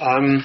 Um,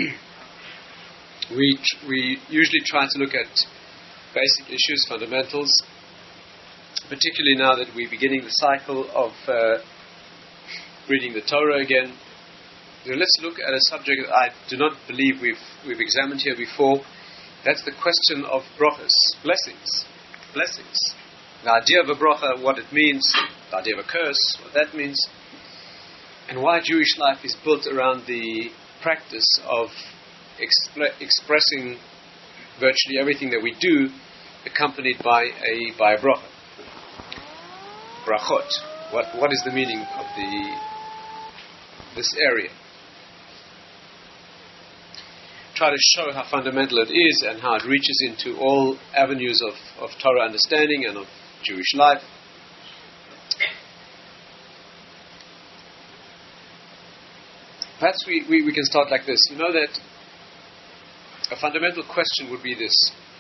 we usually try to look at basic issues, fundamentals, particularly now that we're beginning the cycle of reading the Torah again. Let's look at a subject that I do not believe we've examined here before. That's the question of brachas, blessings. The idea of a bracha, what it means, the idea of a curse, what that means, and why Jewish life is built around the practice of expressing virtually everything that we do, accompanied by a bracha. Brachot. What is the meaning of this area? Try to show how fundamental it is and how it reaches into all avenues of Torah understanding and of Jewish life. Perhaps we can start like this. You know that a fundamental question would be this.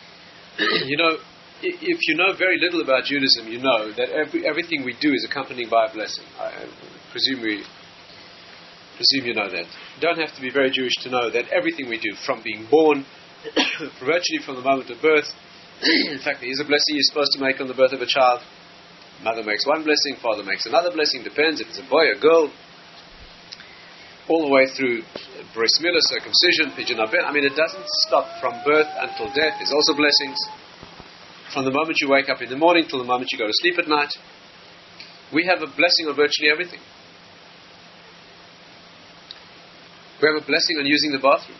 If you know very little about Judaism, you know that everything we do is accompanied by a blessing. I presume you know that. You don't have to be very Jewish to know that everything we do, from being born, virtually from the moment of birth, in fact, there is a blessing you're supposed to make on the birth of a child. Mother makes one blessing, father makes another blessing, depends if it's a boy or girl. All the way through bris milah, circumcision, pidyon haben. I mean, it doesn't stop from birth until death. There's also blessings. From the moment you wake up in the morning till the moment you go to sleep at night, we have a blessing on virtually everything. We have a blessing on using the bathroom.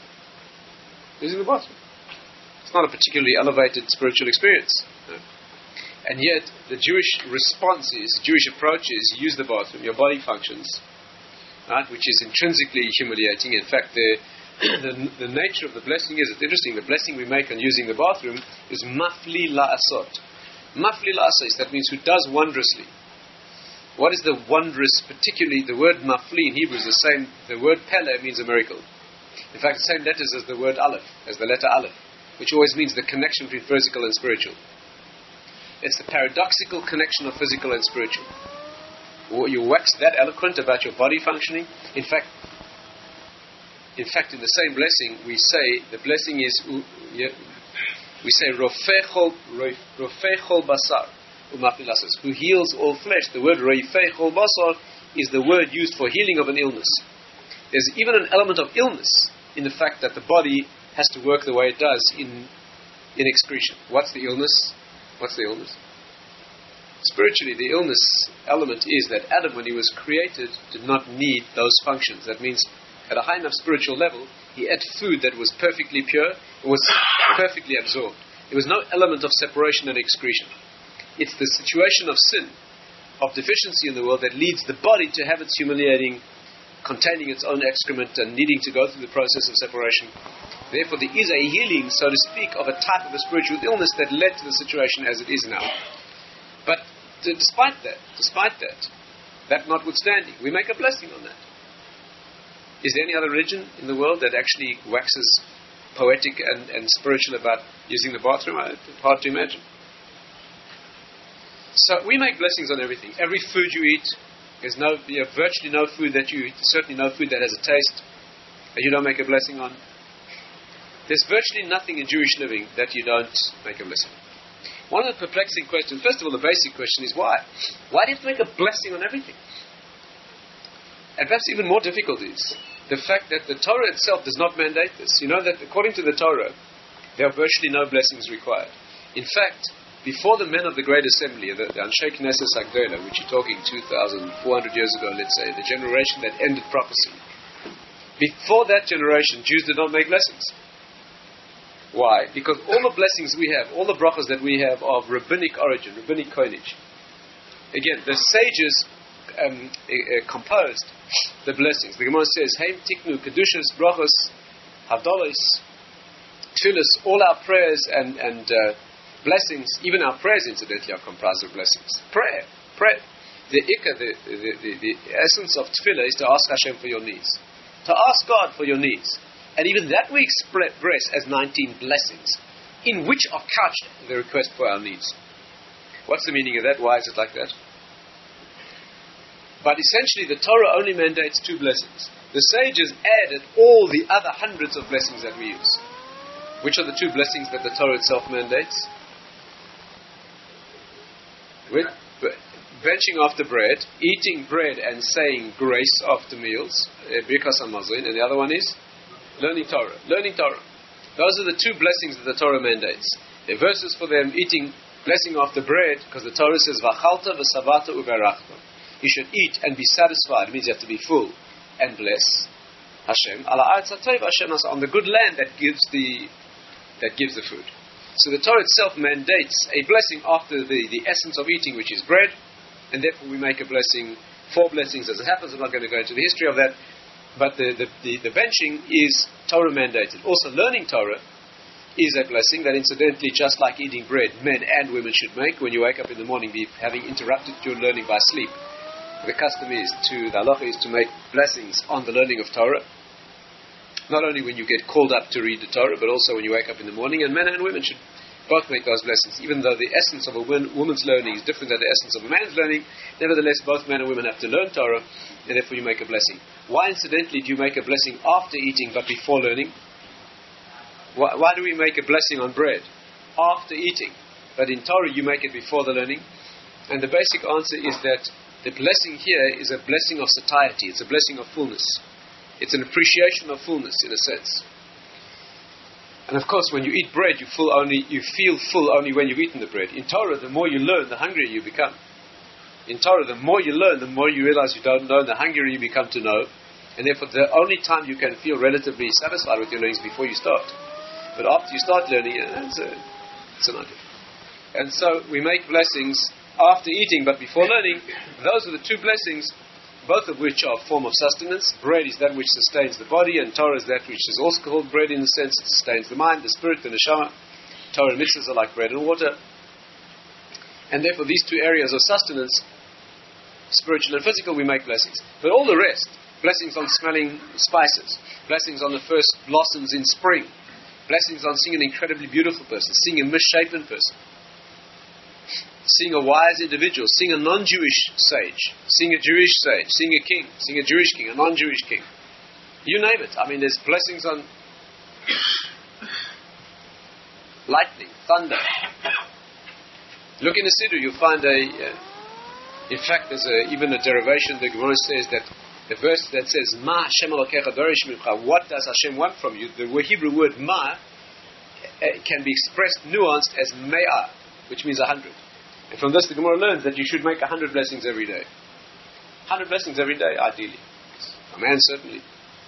It's not a particularly elevated spiritual experience. No. And yet, the Jewish response is, the Jewish approach is, use the bathroom, your body functions, right, which is intrinsically humiliating. In fact, the nature of the blessing is, it's interesting, the blessing we make on using the bathroom is mafli la'asot. Mafli la'asot, that means who does wondrously. What is the wondrous, particularly the word mafli in Hebrew is the same, the word pele means a miracle. In fact, the same letters as the word aleph, as the letter aleph, which always means the connection between physical and spiritual. It's the paradoxical connection of physical and spiritual. You wax that eloquent about your body functioning. In fact, in the same blessing, we say the blessing is, we say rofechol basar umafilasas, who heals all flesh. The word rofechol basar is the word used for healing of an illness. There's even an element of illness in the fact that the body has to work the way it does in excretion. What's the illness? Spiritually, the illness element is that Adam, when he was created, did not need those functions. That means, at a high enough spiritual level, he ate food that was perfectly pure, it was perfectly absorbed. There was no element of separation and excretion. It's the situation of sin, of deficiency in the world, that leads the body to have its humiliating, containing its own excrement and needing to go through the process of separation. Therefore, there is a healing, so to speak, of a type of a spiritual illness that led to the situation as it is now. But despite that notwithstanding, we make a blessing on that. Is there any other religion in the world that actually waxes poetic and spiritual about using the bathroom? It's hard to imagine. So we make blessings on everything. Every food you eat, there's virtually no food that you eat, certainly no food that has a taste that you don't make a blessing on. There's virtually nothing in Jewish living that you don't make a blessing on. One of the perplexing questions, first of all, the basic question is why? Why do you have to make a blessing on everything? And perhaps even more difficult is the fact that the Torah itself does not mandate this. You know that according to the Torah, there are virtually no blessings required. In fact, before the men of the Great Assembly, the Anshe Knesset Agdola, which you're talking 2,400 years ago, let's say, the generation that ended prophecy, before that generation, Jews did not make blessings. Why? Because all the blessings we have, all the brachas that we have are of rabbinic origin, rabbinic coinage. Again, the sages composed the blessings. The Gemara says, Heim tiknu kedushas brachas havdalos tefillos. All our prayers and blessings, even our prayers, incidentally, are comprised of blessings. Prayer. The ikka, the essence of tefillah is to ask Hashem for your needs, to ask God for your needs. And even that we express as 19 blessings, in which are couched the request for our needs. What's the meaning of that? Why is it like that? But essentially, the Torah only mandates two blessings. the sages added all the other hundreds of blessings that we use. Which are the two blessings that the Torah itself mandates? Benching after bread, eating bread and saying grace after meals, Birkas HaMazon, and the other one is learning Torah. Learning Torah. Those are the two blessings that the Torah mandates. The verses for them eating, blessing after bread, because the Torah says, V'achalta v'savata u'berachta. You should eat and be satisfied. It means you have to be full and bless Hashem. Ala ha'aretz hatova Hashem on the good land that gives the food. So the Torah itself mandates a blessing after the essence of eating, which is bread, and therefore we make a blessing, 4 blessings as it happens. I'm not going to go into the history of that, but the benching is Torah mandated. Also, learning Torah is a blessing that, incidentally, just like eating bread, men and women should make. When you wake up in the morning, having interrupted your learning by sleep, the custom is the halacha is to make blessings on the learning of Torah. Not only when you get called up to read the Torah, but also when you wake up in the morning, and men and women should both make those blessings. Even though the essence of a woman's learning is different than the essence of a man's learning, nevertheless, both men and women have to learn Torah, and therefore you make a blessing. Why, incidentally, do you make a blessing after eating but before learning? Why do we make a blessing on bread after eating, but in Torah you make it before the learning? And the basic answer is that the blessing here is a blessing of satiety. It's a blessing of fullness. It's an appreciation of fullness, in a sense. And of course, when you eat bread, you feel full only when you've eaten the bread. In Torah, the more you learn, the hungrier you become. In Torah, the more you learn, the more you realize you don't know, the hungrier you become to know. And therefore, the only time you can feel relatively satisfied with your learning is before you start. But after you start learning, it's an idea. And so, we make blessings after eating, but before learning. Those are the two blessings, both of which are a form of sustenance. Bread is that which sustains the body, and Torah is that which is also called bread in the sense it sustains the mind, the spirit, the neshama. Torah and mitzvahs are like bread and water. And therefore these two areas of sustenance, spiritual and physical, we make blessings. But all the rest, blessings on smelling spices, blessings on the first blossoms in spring, blessings on seeing an incredibly beautiful person, seeing a misshapen person, seeing a wise individual, seeing a non-Jewish sage, seeing a Jewish sage, seeing a king, seeing a Jewish king, a non-Jewish king. You name it. I mean, there's blessings on lightning, thunder. Look in the Siddur, you'll find in fact, there's even a derivation. The Gemara says that the verse that says, Ma Hashem Elokecha dorish mincha, what does Hashem want from you? The Hebrew word ma can be expressed, nuanced as me'ah, which means 100. And from this, the Gemara learns that you should make 100 blessings every day. 100 blessings every day, ideally. A man, certainly.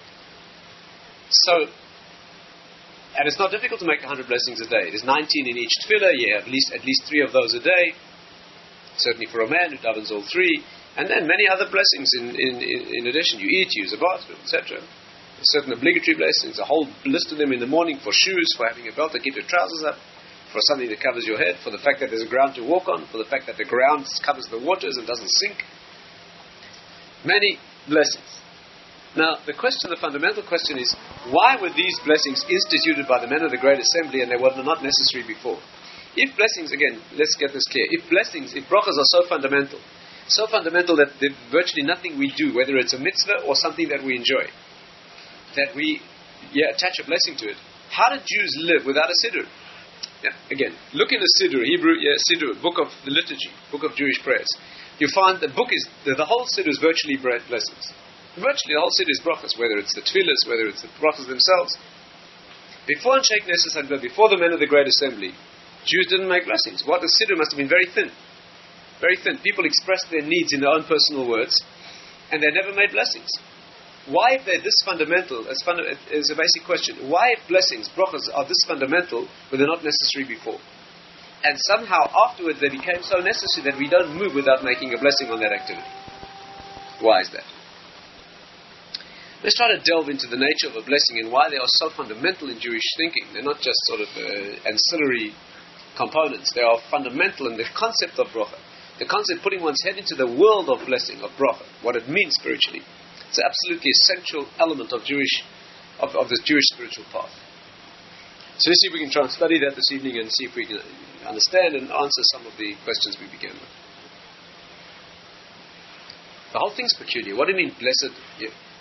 So, and it's not difficult to make 100 blessings a day. There's 19 in each tefillah. You have at least 3 of those a day. Certainly for a man who davens all 3. And then many other blessings in addition. You eat, you use a bathroom, etc. Certain obligatory blessings, a whole list of them in the morning for shoes, for having a belt to keep your trousers up, for something that covers your head, for the fact that there's a ground to walk on, for the fact that the ground covers the waters and doesn't sink. Many blessings. Now, the fundamental question is, why were these blessings instituted by the men of the Great Assembly and they were not necessary before? If blessings, again, let's get this clear, if brachas are so fundamental that virtually nothing we do, whether it's a mitzvah or something that we enjoy, that we attach a blessing to it, how did Jews live without a siddur? Yeah, again, look in the Siddur, Hebrew Siddur, book of the liturgy, book of Jewish prayers. You find the whole Siddur is virtually blessings. Virtually the whole Siddur is brachas, whether it's the tefillahs, whether it's the brachas themselves. Before Anshe Knesset Hagdolah, before the men of the Great Assembly, Jews didn't make blessings. The Siddur must have been very thin. Very thin. People expressed their needs in their own personal words, and they never made blessings. Why, if they're this fundamental, is a basic question. Why, if blessings, brachas, are this fundamental, were they not necessary before? And somehow, afterwards, they became so necessary that we don't move without making a blessing on that activity. Why is that? Let's try to delve into the nature of a blessing and why they are so fundamental in Jewish thinking. They're not just sort of ancillary components. They are fundamental in the concept of bracha. The concept putting one's head into the world of blessing, of bracha, what it means spiritually. It's an absolutely essential element of this Jewish spiritual path. So let's see if we can try and study that this evening and see if we can understand and answer some of the questions we began with. The whole thing's peculiar. What do you mean blessed?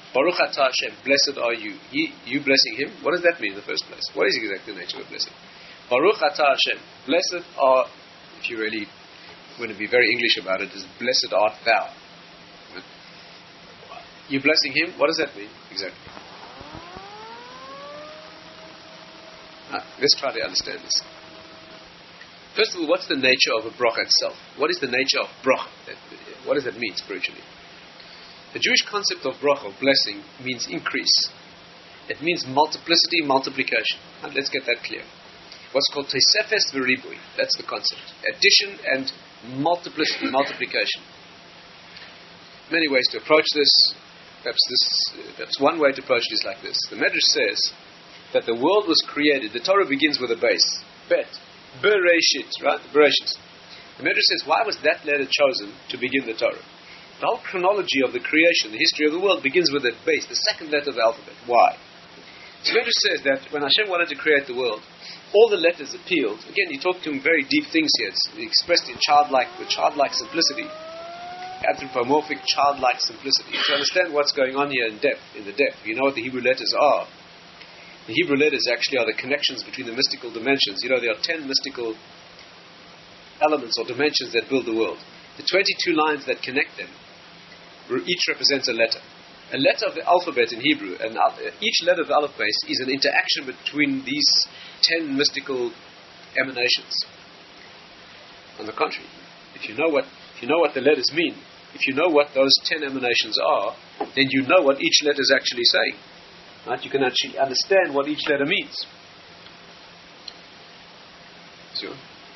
Baruch atah Hashem, blessed are you. You blessing him, what does that mean in the first place? What is exactly the nature of a blessing? Baruch atah Hashem, blessed are, if you really want to be very English about it, is blessed art thou. You blessing him, what does that mean exactly? Let's try to understand this. First of all, what's the nature of a bracha itself? What is the nature of bracha? What does that mean spiritually? The Jewish concept of bracha, of blessing, means increase. It means multiplicity, multiplication. And let's get that clear. What's called tesefes v'ribui. That's the concept. Addition and multiplicity, multiplication. Many ways to approach this. Perhaps one way to approach it is like this. The Medrash says that the world was created. The Torah begins with a base. Bet. Bereshit, right? Bereshit. The Medrash says, why was that letter chosen to begin the Torah? The whole chronology of the creation, the history of the world, begins with a base, the second letter of the alphabet. Why? The Medrash says that when Hashem wanted to create the world, all the letters appealed. Again, he talked to him very deep things here. It's expressed in with childlike simplicity. Anthropomorphic, childlike simplicity. To understand what's going on here in the depth, you know what the Hebrew letters are. The Hebrew letters actually are the connections between the mystical dimensions. There are 10 mystical elements or dimensions that build the world. The 22 lines that connect them, each represents a letter. A letter of the alphabet in Hebrew, and each letter of the alphabet is an interaction between these 10 mystical emanations. On the contrary, if you know what the letters mean, if you know what those 10 emanations are, then you know what each letter is actually saying. Right? You can actually understand what each letter means. So,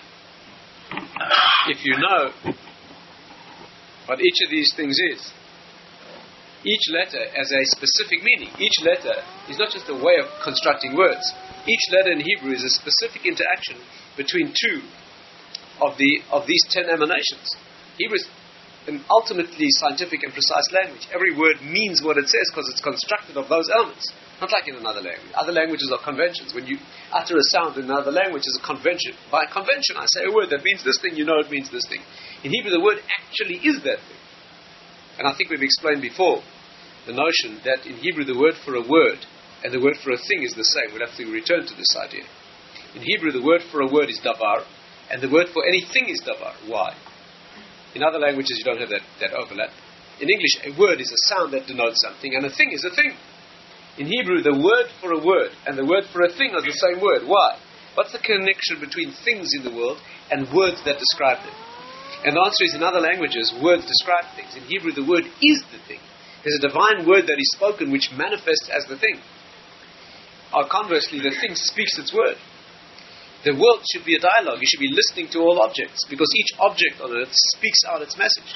if you know what each of these things is, each letter has a specific meaning. Each letter is not just a way of constructing words. Each letter in Hebrew is a specific interaction between two of these 10 emanations. Hebrew is an ultimately scientific and precise language. Every word means what it says because it's constructed of those elements. Not like in another language. Other languages are conventions. When you utter a sound in another language, it's a convention. By convention, I say a word that means this thing, you know it means this thing. In Hebrew, the word actually is that thing. And I think we've explained before the notion that in Hebrew the word for a word and the word for a thing is the same. We'll have to return to this idea. In Hebrew, the word for a word is davar, and the word for anything is davar. Why? In other languages, you don't have that overlap. In English, a word is a sound that denotes something, and a thing is a thing. In Hebrew, the word for a word and the word for a thing are the same word. Why? What's the connection between things in the world and words that describe them? And the answer is, in other languages, words describe things. In Hebrew, the word is the thing. There's a divine word that is spoken which manifests as the thing. Or conversely, the thing speaks its word. The world should be a dialogue. You should be listening to all objects, because each object on earth speaks out its message.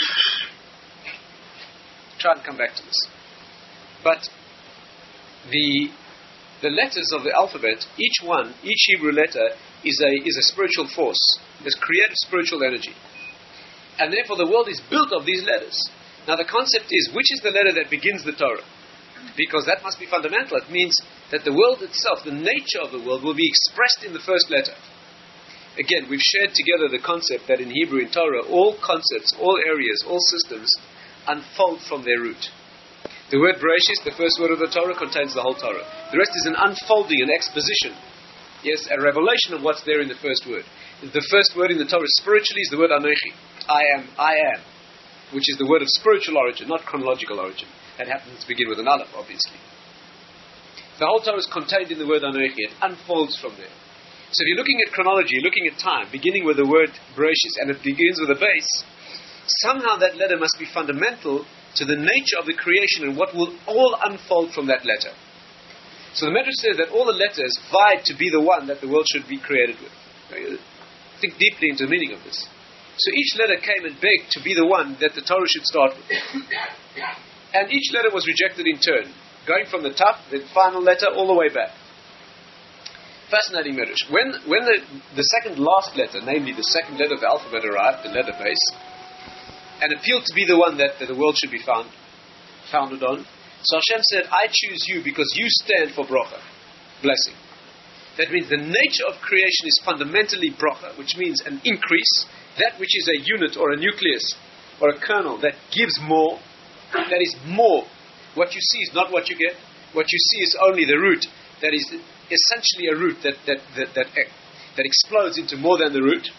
Try and come back to this. But the letters of the alphabet, each Hebrew letter is a spiritual force. There's creative spiritual energy. And therefore the world is built of these letters. Now the concept is, which is the letter that begins the Torah? Because that must be fundamental. It means that the world itself, the nature of the world, will be expressed in the first letter. Again, we've shared together the concept that in Hebrew, in Torah, all concepts, all areas, all systems unfold from their root. The word Bereshit, the first word of the Torah, contains the whole Torah. The rest is an unfolding, an exposition. Yes, a revelation of what's there in the first word. The first word in the Torah spiritually is the word Anochi. I am, which is the word of spiritual origin, not chronological origin. That happens to begin with an aleph, obviously. The whole Torah is contained in the word Anochi. It unfolds from there. So if you're looking at chronology, you're looking at time, beginning with the word Bereshit, and it begins with a base, somehow that letter must be fundamental to the nature of the creation and what will all unfold from that letter. So the Medrash says that all the letters vied to be the one that the world should be created with. Think deeply into the meaning of this. So each letter came and begged to be the one that the Torah should start with. And each letter was rejected in turn, going from the top, the final letter, all the way back. Fascinating Medrash. When the second last letter, namely the second letter of the alphabet, arrived, the letter base, and appealed to be the one that the world should be founded on, so Hashem said, I choose you because you stand for bracha, blessing. That means the nature of creation is fundamentally bracha, which means an increase, that which is a unit or a nucleus or a kernel that gives more, that is more, What you see is not what you get. What you see is only the root that is essentially a root that explodes into more than the root.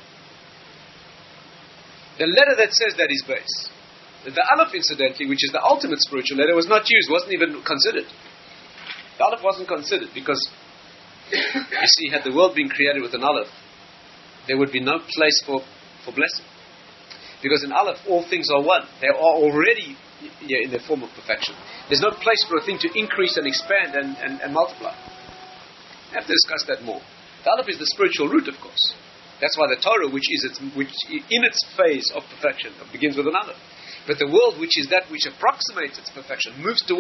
The letter that says that is base. The Aleph, incidentally, which is the ultimate spiritual letter, was not used, wasn't even considered. The Aleph wasn't considered because, you see, had the world been created with an Aleph, there would be no place for blessing. Because in Aleph, all things are one. They are already in their form of perfection. There's no place for a thing to increase and expand and multiply. We have to discuss that more. The Aleph is the spiritual root, of course. That's why the Torah, which in its phase of perfection, begins with an Aleph. But the world, which is that which approximates its perfection,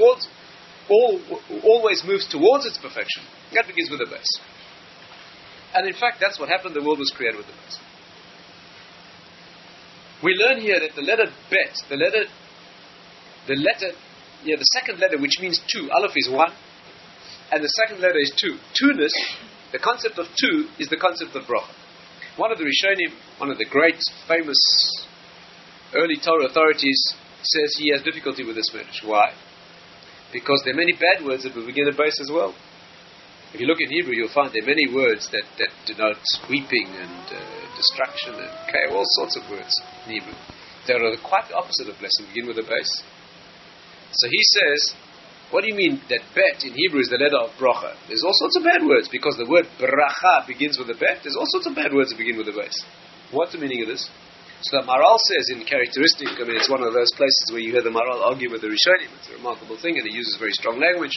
always moves towards its perfection. That begins with a base. And in fact, that's what happened. The world was created with a base. We learn here that the letter bet, the second letter, which means two, Aleph is one, and the second letter is two. Two-ness, the concept of two, is the concept of bracha. One of the Rishonim, one of the great, famous early Torah authorities, says he has difficulty with this message. Why? Because there are many bad words that will begin a base as well. If you look in Hebrew, you'll find there are many words that denote weeping and destruction and all sorts of words in Hebrew. They are quite the opposite of blessing, begin with a base. So he says, what do you mean that bet in Hebrew is the letter of bracha? There's all sorts of bad words because the word bracha begins with a bet. There's all sorts of bad words that begin with a base. What's the meaning of this? So the Maral says in characteristic, it's one of those places where you hear the Maral argue with the Rishonim. It's a remarkable thing, and he uses very strong language.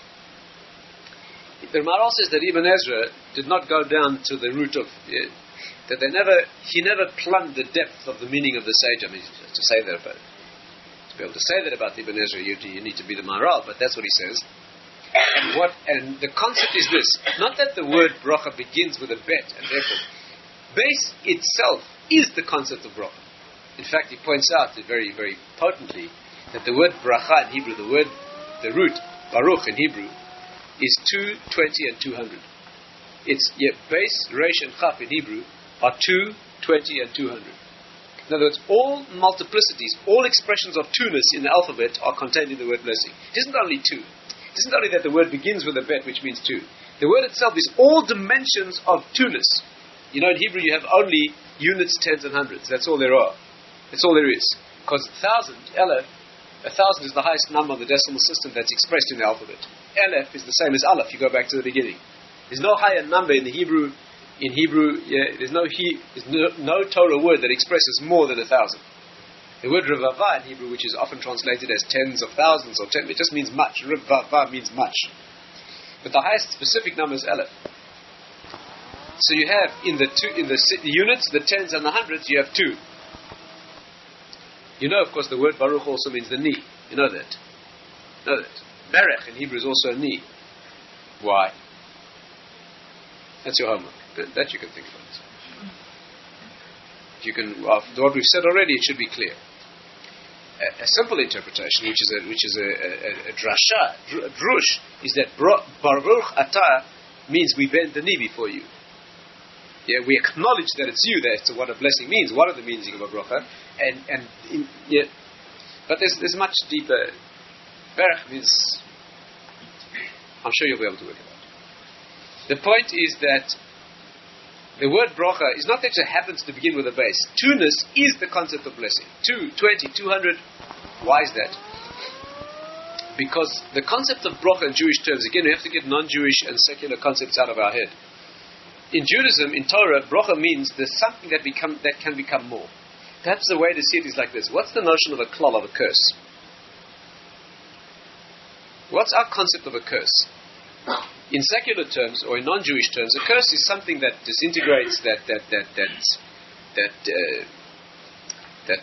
The Maral says that Ibn Ezra did not go down to the root of that he never plumbed the depth of the meaning of the sage. To say that about it. To be able to say that about Ibn Ezra, you need to be the Maral, but that's what he says. And the concept is this: not that the word bracha begins with a bet, and therefore base itself is the concept of bracha. In fact, he points out very, very potently that the word bracha in Hebrew, the root baruch in Hebrew, is 2, 20, and 200. It's base, resh, and chaf in Hebrew are 2, 20, and 200. In other words, all multiplicities, all expressions of two-ness in the alphabet are contained in the word blessing. It isn't only two. It isn't only that the word begins with a bet, which means two. The word itself is all dimensions of two-ness. In Hebrew you have only units, tens, and hundreds. That's all there are. That's all there is. Because 1,000 is the highest number on the decimal system that's expressed in the alphabet. Aleph is the same as Aleph. You go back to the beginning. There's no higher number in the Hebrew. In Hebrew, there's no Torah word that expresses more than 1,000. The word revava in Hebrew, which is often translated as tens of thousands or it just means much. Revava means much. But the highest specific number is Aleph. So you have in the units, the tens and the hundreds, you have two. You know, of course, the word baruch also means the knee. You know that. Berech in Hebrew is also a knee. Why? That's your homework. That you can think about. You can. After what we've said already, it should be clear. A simple interpretation, which is a drasha, a drush, is that baruch atah means we bend the knee before you. Yeah, we acknowledge that it's you. That's what a blessing means. One of the meaning of a bracha, but there's much deeper. Berech means. I'm sure you'll be able to work it out. The point is that the word bracha is not that it happens to begin with a base. Two-ness is the concept of blessing. 2, 20, 200. Why is that? Because the concept of bracha in Jewish terms, again, we have to get non-Jewish and secular concepts out of our head. In Judaism, in Torah, bracha means there's something that can become more. Perhaps the way to see it is like this. What's the notion of a klal, of a curse? What's our concept of a curse? In secular terms, or in non-Jewish terms, a curse is something that disintegrates, that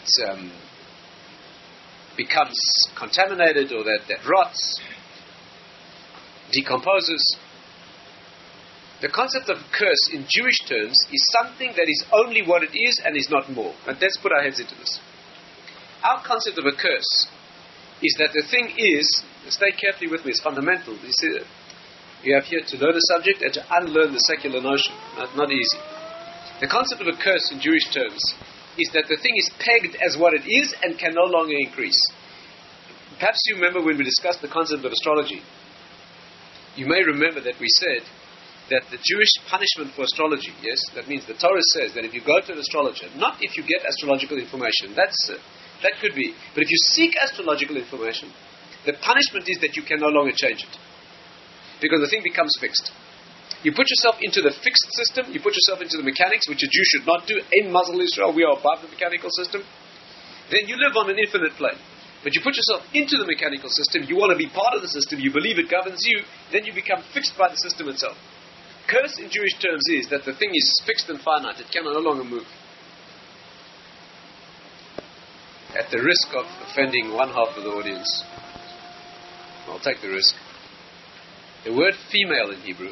becomes contaminated, or that rots, decomposes. The concept of curse in Jewish terms is something that is only what it is and is not more. And let's put our heads into this. Our concept of a curse is that the thing is, stay carefully with me, it's fundamental. You see, you have here to learn a subject and to unlearn the secular notion. Not easy. The concept of a curse in Jewish terms is that the thing is pegged as what it is and can no longer increase. Perhaps you remember when we discussed the concept of astrology. You may remember that we said that the Jewish punishment for astrology, yes, that means the Torah says that if you go to an astrologer, not if you get astrological information, that could be, but if you seek astrological information, the punishment is that you can no longer change it. Because the thing becomes fixed. You put yourself into the fixed system, you put yourself into the mechanics, which a Jew should not do. In Mazel Israel, we are above the mechanical system. Then you live on an infinite plane. But you put yourself into the mechanical system, you want to be part of the system, you believe it governs you, then you become fixed by the system itself. Curse in Jewish terms is that the thing is fixed and finite, it cannot no longer move. At the risk of offending one half of the audience, I'll take the risk. The word female in Hebrew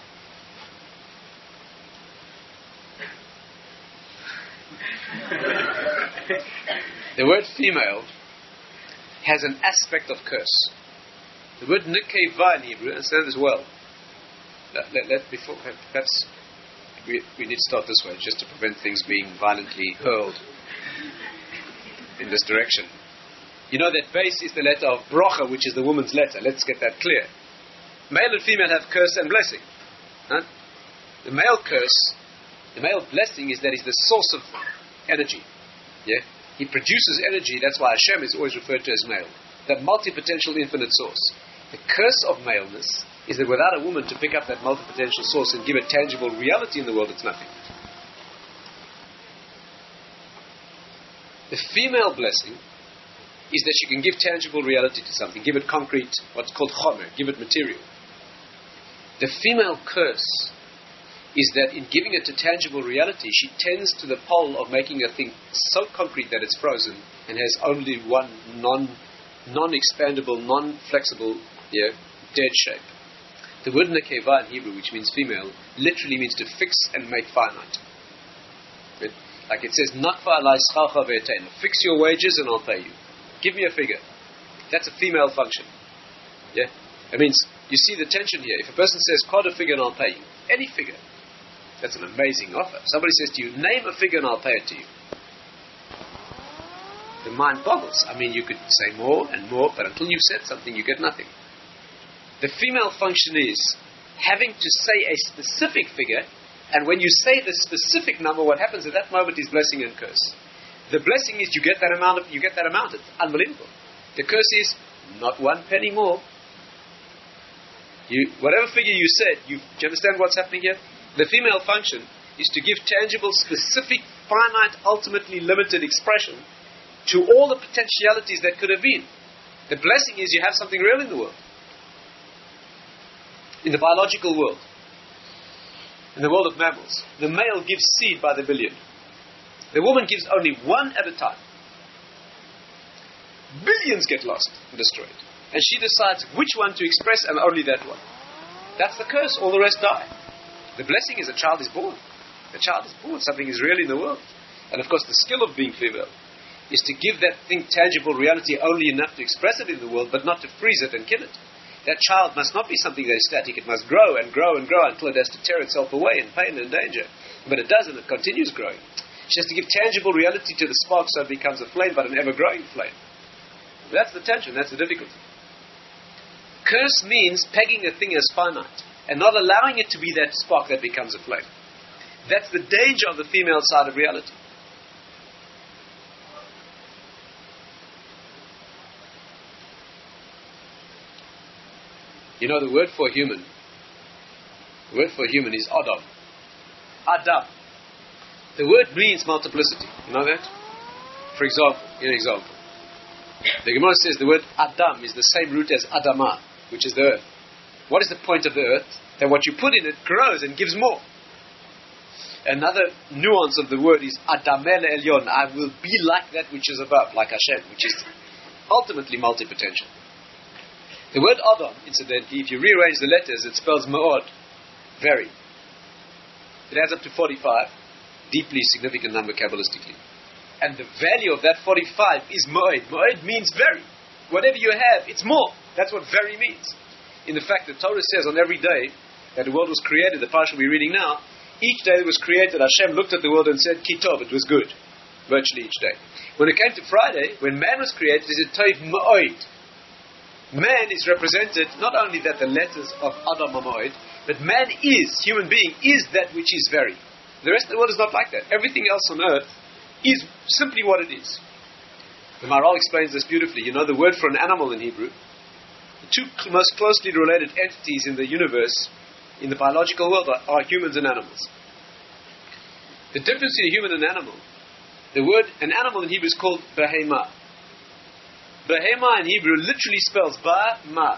the word female has an aspect of curse. The word nekeva in Hebrew, understand as well. Perhaps we need to start this way, just to prevent things being violently hurled in this direction. You know that base is the letter of brocha, which is the woman's letter. Let's get that clear. Male and female have curse and blessing. Huh? The male curse, the male blessing is that he's the source of energy. Yeah? He produces energy, that's why Hashem is always referred to as male. That multi-potential infinite source. The curse of maleness is that without a woman to pick up that multi-potential source and give it tangible reality in the world, it's nothing. The female blessing is that she can give tangible reality to something, give it concrete, what's called chomer, give it material. The female curse is that in giving it a tangible reality, she tends to the pole of making a thing so concrete that it's frozen and has only one non-expandable, non-flexible, dead shape. The word nekeva in Hebrew, which means female, literally means to fix and make finite. Like it says, nakva alai schalcha ve'eteinu. Fix your wages and I'll pay you. Give me a figure. That's a female function. Yeah? It means, you see the tension here. If a person says, quote a figure and I'll pay you. Any figure. That's an amazing offer. Somebody says to you, name a figure and I'll pay it to you. The mind boggles. I mean, you could say more and more, but until you've said something, you get nothing. The female function is having to say a specific figure, and when you say the specific number, what happens at that moment is blessing and curse. The blessing is you get that amount. It's unbelievable. The curse is not one penny more. Whatever figure you said, do you understand what's happening here? The female function is to give tangible, specific, finite, ultimately limited expression to all the potentialities that could have been. The blessing is you have something real in the world. In the biological world. In the world of mammals. The male gives seed by the billion. The woman gives only one at a time. Billions get lost and destroyed. And she decides which one to express and only that one. That's the curse. All the rest die. The blessing is a child is born. A child is born. Something is real in the world. And of course the skill of being female is to give that thing tangible reality only enough to express it in the world, but not to freeze it and kill it. That child must not be something that is static. It must grow and grow and grow until it has to tear itself away in pain and danger. But it does, and it continues growing. She has to give tangible reality to the spark so it becomes a flame, but an ever-growing flame. That's the tension, that's the difficulty. Curse means pegging a thing as finite and not allowing it to be that spark that becomes a flame. That's the danger of the female side of reality. You know, the word for human is Adam. Adam. The word means multiplicity. You know that? For example, the Gemara says the word Adam is the same root as Adama, which is the earth. What is the point of the earth? That what you put in it grows and gives more. Another nuance of the word is Adamel Elyon. I will be like that which is above, like Hashem, which is ultimately multi-potential. The word Adam, incidentally, if you rearrange the letters, it spells Ma'od, very. It adds up to 45, deeply significant number Kabbalistically. And the value of that 45 is Ma'od. Ma'od means very. Whatever you have, it's more. That's what very means. In the fact that Torah says on every day that the world was created, the parsha we're reading now, each day that was created, Hashem looked at the world and said, Ki tov, it was good. Virtually each day. When it came to Friday, when man was created, he said, Tov Ma'od. man is represented, not only that the letters of Adam Hamoed, but man is, human being, is that which is very. The rest of the world is not like that. Everything else on earth is simply what it is. The Maharal explains this beautifully. You know, the word for an animal in Hebrew, the two most closely related entities in the universe, in the biological world, are humans and animals. The difference between a human and an animal, the word, an animal in Hebrew is called behema. Behema in Hebrew literally spells ba-ma.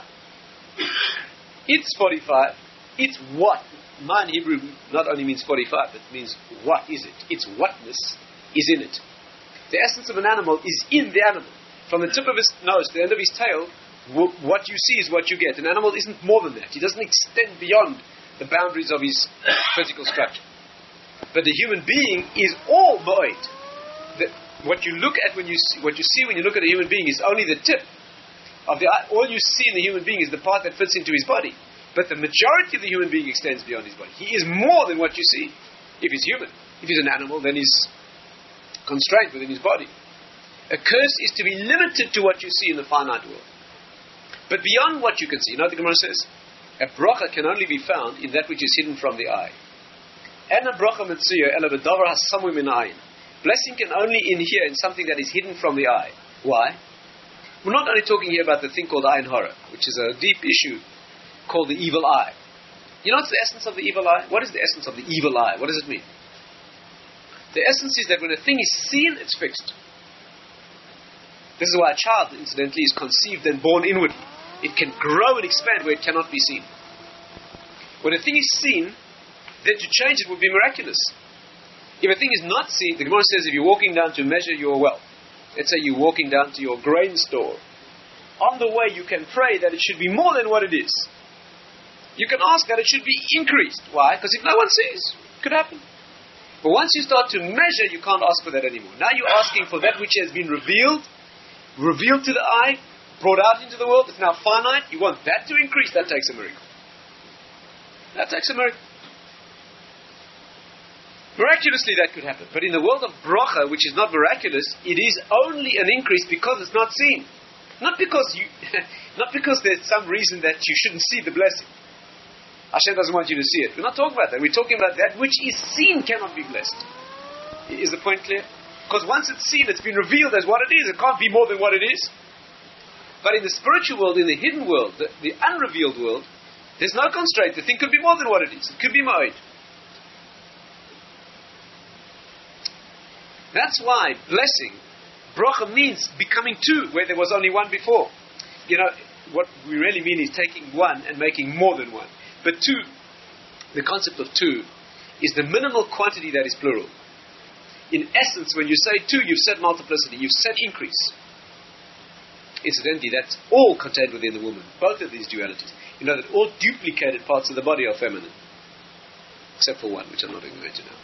It's 45. It's what. Ma in Hebrew not only means 45, but means what is it. Its whatness is in it. The essence of an animal is in the animal. From the tip of his nose to the end of his tail, what you see is what you get. An animal isn't more than that. He doesn't extend beyond the boundaries of his physical structure. But the human being is all void. What you look at when you see, what you see when you look at a human being is only the tip of the eye. All you see in the human being is the part that fits into his body. But the majority of the human being extends beyond his body. He is more than what you see. If he's human, if he's an animal, then he's constrained within his body. A curse is to be limited to what you see in the finite world. But beyond what you can see, you know what the Gemara says? A bracha can only be found in that which is hidden from the eye. En bracha mitzvah ela b'davar hasamui min ayin. Blessing can only inhere in something that is hidden from the eye. Why? We're not only talking here about the thing called ayin hara, which is a deep issue called the evil eye. You know what's the essence of the evil eye? What is the essence of the evil eye? What does it mean? The essence is that when a thing is seen, it's fixed. This is why a child, incidentally, is conceived and born inwardly. It can grow and expand where it cannot be seen. When a thing is seen, then to change it would be miraculous. If a thing is not seen, the Gemara says if you're walking down to measure your wealth, let's say you're walking down to your grain store, on the way you can pray that it should be more than what it is. You can ask that it should be increased. Why? Because if no one sees, it could happen. But once you start to measure, you can't ask for that anymore. Now you're asking for that which has been revealed to the eye, brought out into the world. It's now finite. You want that to increase. That takes a miracle. That takes a miracle. Miraculously that could happen. But in the world of bracha, which is not miraculous, it is only an increase because it's not seen. Not because there's some reason that you shouldn't see the blessing. Hashem doesn't want you to see it. We're not talking about that. We're talking about that which is seen cannot be blessed. Is the point clear? Because once it's seen, it's been revealed as what it is. It can't be more than what it is. But in the spiritual world, in the hidden world, the unrevealed world, there's no constraint. The thing could be more than what it is. It could be ma'od. That's why blessing, bracha, means becoming two where there was only one before. You know, what we really mean is taking one and making more than one. But two, the concept of two, is the minimal quantity that is plural. In essence, when you say two, you've said multiplicity, you've said increase. Incidentally, that's all contained within the woman. Both of these dualities. You know that all duplicated parts of the body are feminine. Except for one, which I'm not going to go into now.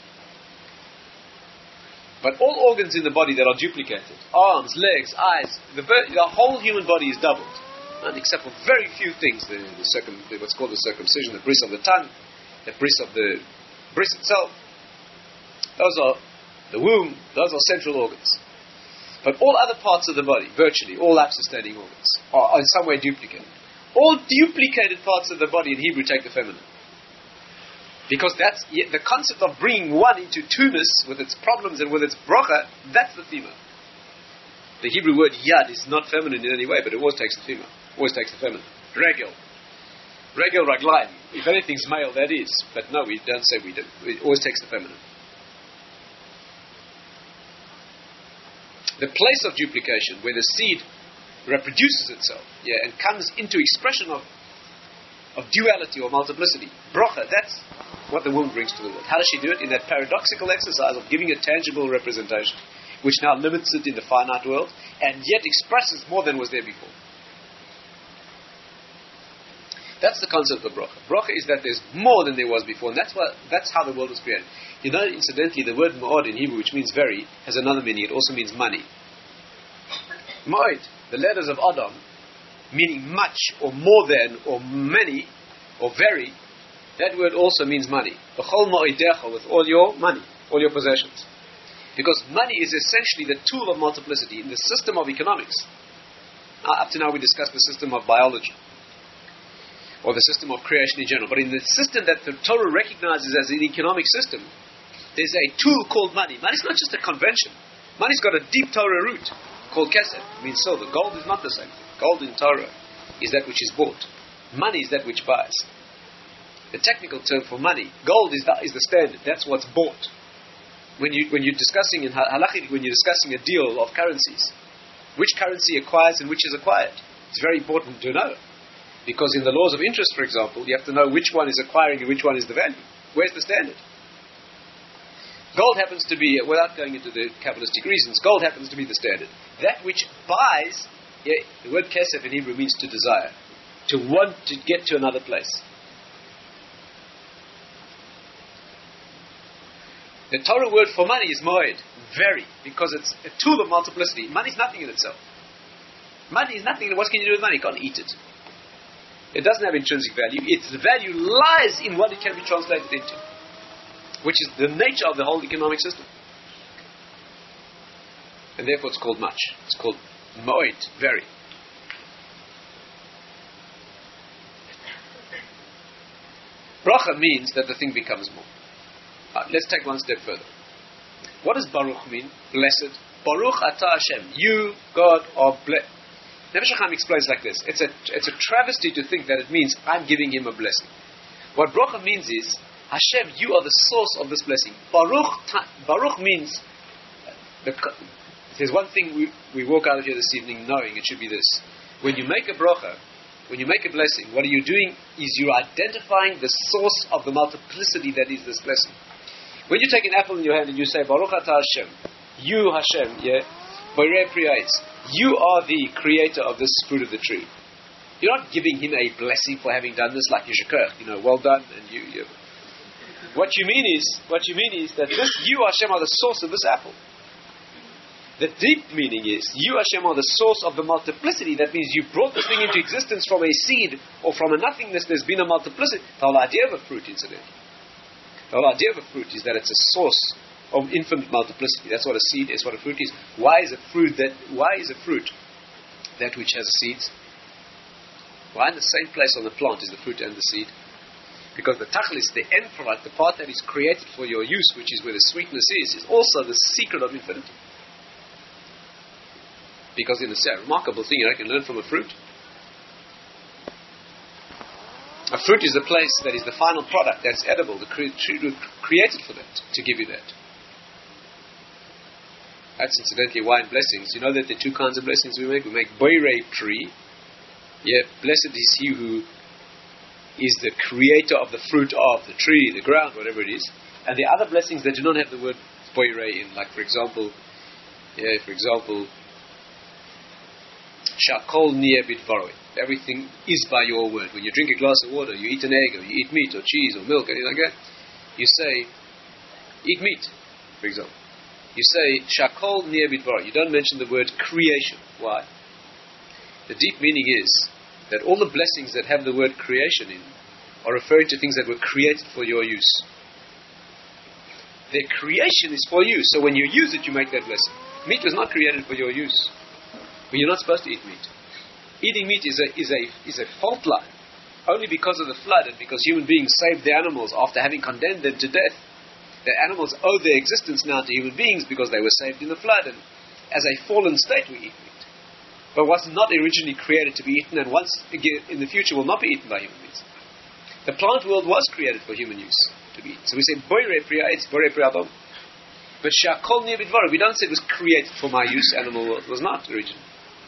But all organs in the body that are duplicated, arms, legs, eyes, the whole human body is doubled. And except for very few things, what's called the circumcision, the bris of the tongue, the bris of the bris itself, those are the womb, those are central organs. But all other parts of the body, virtually, all life-sustaining organs, are in some way duplicated. All duplicated parts of the body in Hebrew take the feminine. Because that's the concept of bringing one into two-ness with its problems and with its bracha, that's the female. The Hebrew word yad is not feminine in any way, but it always takes the female. Always takes the feminine. Regel. Regel, raglaim. If anything's male, that is. But no, we don't say we do. It always takes the feminine. The place of duplication, where the seed reproduces itself, and comes into expression of duality or multiplicity. Bracha, that's what the woman brings to the world. How does she do it? In that paradoxical exercise of giving a tangible representation, which now limits it in the finite world, and yet expresses more than was there before. That's the concept of bracha. Bracha is that there's more than there was before, and that's how the world was created. You know, incidentally, the word ma'od in Hebrew, which means very, has another meaning. It also means money. Ma'od, the letters of Adam, meaning much, or more than, or many, or very, that word also means money. B'chol ma'idecha, with all your money, all your possessions. Because money is essentially the tool of multiplicity in the system of economics. Up to now we discussed the system of biology, or the system of creation in general. But in the system that the Torah recognizes as an economic system, there's a tool called money. Money is not just a convention. Money's got a deep Torah root called kesef. It means silver. Gold is not the same thing. Gold in Torah is that which is bought. Money is that which buys. The technical term for money, gold is the standard. That's what's bought. When you're discussing in halachic, when you're discussing a deal of currencies, which currency acquires and which is acquired, it's very important to know. Because in the laws of interest, for example, you have to know which one is acquiring and which one is the value. Where's the standard? Gold happens to be, without going into the Kabbalistic reasons, gold happens to be the standard. That which buys, the word kesef in Hebrew means to desire, to want to get to another place. The Torah word for money is moed, very, because it's a tool of multiplicity. Money is nothing in itself. Money is nothing. What can you do with money? You can't eat it. It doesn't have intrinsic value. Its value lies in what it can be translated into, which is the nature of the whole economic system. And therefore it's called much. It's called moed, very. Bracha means that the thing becomes more. Let's take one step further. What does Baruch mean? Blessed. Baruch atah Hashem. You, God, are blessed. Nebuch HaChaim explains like this. It's a travesty to think that it means I'm giving him a blessing. What bracha means is, Hashem, you are the source of this blessing. Baruch means, if there's one thing we walk out of here this evening knowing, it should be this. When you make a bracha, when you make a blessing, what you're doing is you're identifying the source of the multiplicity that is this blessing. When you take an apple in your hand and you say, Baruch atah Hashem, you Hashem, Borei Pri Ha'etz, you are the creator of this fruit of the tree. You're not giving him a blessing for having done this like Yeshakar, well done, and you. What you mean is that this, you Hashem are the source of this apple. The deep meaning is, you Hashem are the source of the multiplicity. That means you brought this thing into existence from a seed, or from a nothingness. There's been a multiplicity. The whole idea of a fruit, incidentally. The whole idea of a fruit is that it's a source of infinite multiplicity. That's what a seed is, what a fruit is. Why is a fruit that which has seeds? Why in the same place on the plant is the fruit and the seed? Because the tachlis, the end product, the part that is created for your use, which is where the sweetness is also the secret of infinity. Because in a remarkable thing, I can learn from a fruit. A fruit is the place that is the final product, that's edible, the created for that, to give you that. That's incidentally why in blessings, you know that there are two kinds of blessings we make. We make Borei Pri. Blessed is he who is the creator of the fruit of the tree, the ground, whatever it is. And the other blessings that do not have the word Borei in, like for example, Shakol Nia Bidvaroi. Everything is by your word. When you drink a glass of water, you eat an egg, or you eat meat, or cheese, or milk, anything like that, you say, eat meat, for example. You say, Shakol Nia Bidvaroi. You don't mention the word creation. Why? The deep meaning is that all the blessings that have the word creation in are referring to things that were created for your use. Their creation is for you, so when you use it, you make that blessing. Meat was not created for your use. But you're not supposed to eat meat. Eating meat is a fault line. Only because of the flood and because human beings saved the animals after having condemned them to death. The animals owe their existence now to human beings because they were saved in the flood. And as a fallen state, we eat meat. But was not originally created to be eaten, and once again in the future will not be eaten by human beings. The plant world was created for human use to be eaten. So we say Borei Pri Ha'etz, Borei Pri Adam. But Shakol Nia Bidvaroi, we don't say it was created for my use. Animal world was not originally.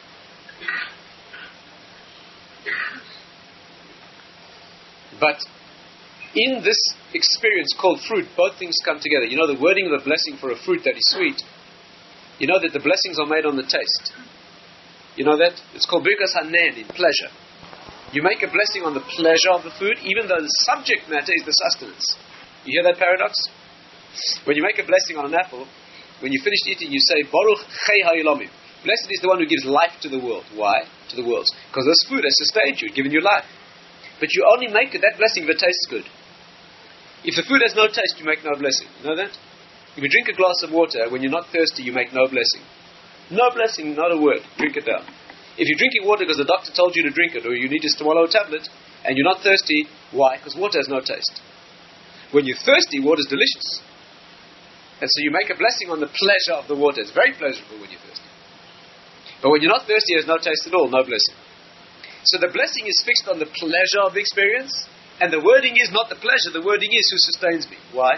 But in this experience called fruit, both things come together. You know the wording of a blessing for a fruit that is sweet. You know that the blessings are made on the taste. You know that? It's called Birkas Hanen, in pleasure. You make a blessing on the pleasure of the food, even though the subject matter is the sustenance. You hear that paradox? When you make a blessing on an apple, when you finish eating, you say, Baruch Chei Ha'ilomim. Blessed is the one who gives life to the world. Why? To the worlds. Because this food has sustained you, given you life. But you only make that blessing if it tastes good. If the food has no taste, you make no blessing. You know that? If you drink a glass of water, when you're not thirsty, you make no blessing. No blessing, not a word. Drink it down. If you're drinking water because the doctor told you to drink it, or you need to swallow a tablet, and you're not thirsty, why? Because water has no taste. When you're thirsty, water's delicious. And so you make a blessing on the pleasure of the water. It's very pleasurable when you're thirsty. But when you're not thirsty, it has no taste at all, no blessing. So the blessing is fixed on the pleasure of the experience, and the wording is not the pleasure, the wording is who sustains me. Why?